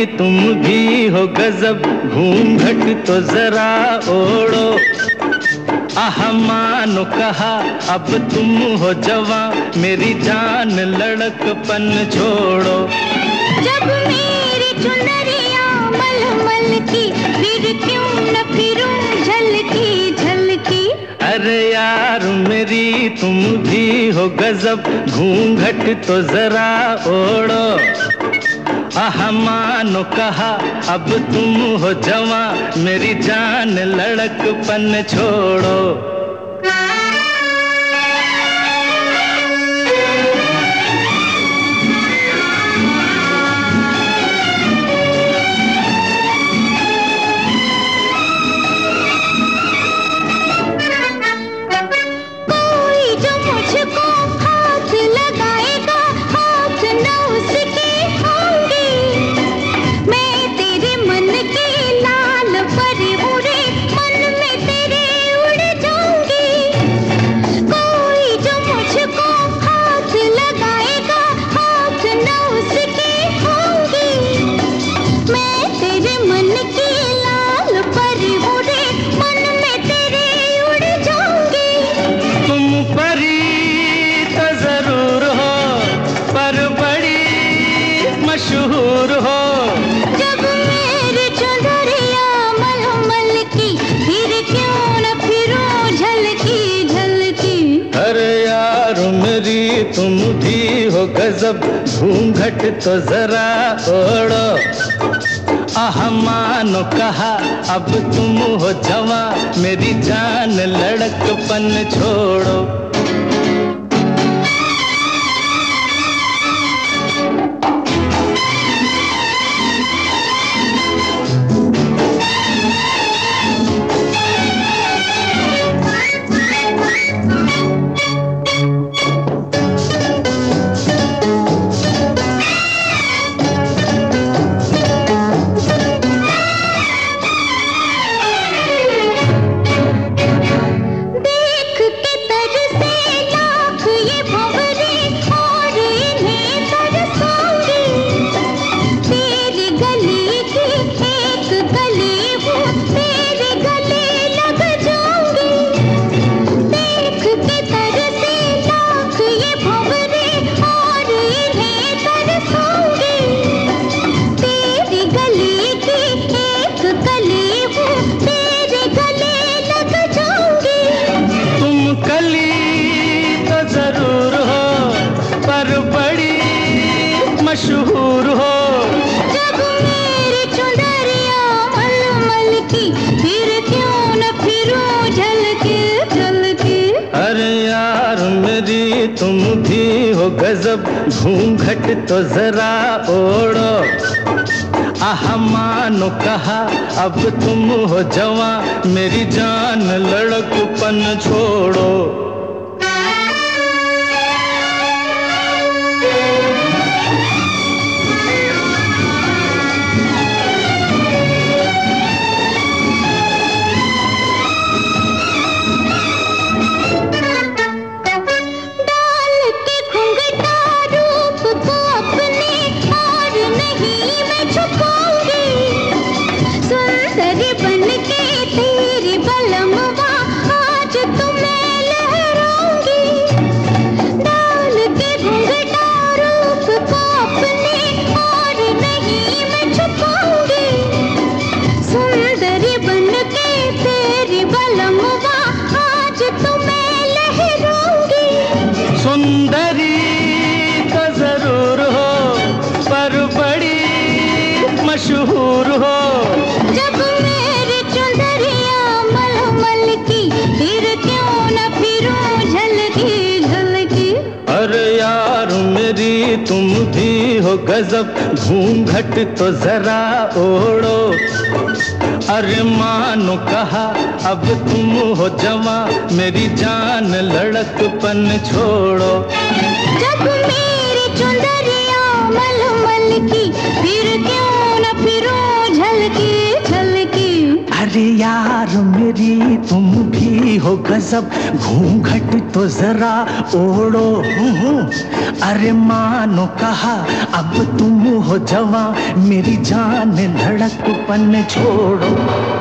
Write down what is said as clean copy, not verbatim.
तुम भी हो गजब, घूंघट तो जरा ओढ़ो। आह मानो कहा अब तुम हो जवां, मेरी जान लड़कपन छोड़ो। जब मेरी चुनरिया मलमल की, फिर क्यों न फिरूं झलकी झलकी। अरे यार मेरी तुम भी हो गजब, घूंघट तो जरा ओढ़ो। आह मानो कहा अब तुम हो जवां, मेरी जान लड़कपन छोड़ो। मशहूर हो जब मेरी चुनरिया मलमल की, फिर क्यों न फिरूं झलकी झलकी। अरे यार मेरी तुम भी हो गजब, घूंघट तो जरा ओढ़ो। आह मानो कहा अब तुम हो जवां, मेरी जान लड़कपन छोड़ो। मशहूर हो जब मेरी चुनरिया मलमल की, फिर क्यों न फिरूं झलकी झलकी। अरे यार मेरी तुम भी हो गजब, घूंघट तो जरा ओढ़ो। आह मानो कहा अब तुम हो जवां, मेरी जान लड़कपन छोड़ो। सुंदरी तो जरूर हो, पर बड़ी मशहूर हो। जब मेरी चुनरिया मलमल की, फिर क्यों न फिरूं झलकी झलकी। अरे यार मेरी तुम भी हो गजब, घूंघट तो जरा ओढ़ो। अरे मानो कहा अब तुम हो जवां, मेरी जान लड़कपन छोड़ो। जब मेरी चुनरिया मलमल की, फिर क्यों न फिरूं झलकी झलकी। अरे यार मेरी तुम भी हो गजब, घूंघट तो जरा ओढ़ो। अरे मानो कहा अब तुम हो जवां, मेरी जान धड़कपन छोड़ो।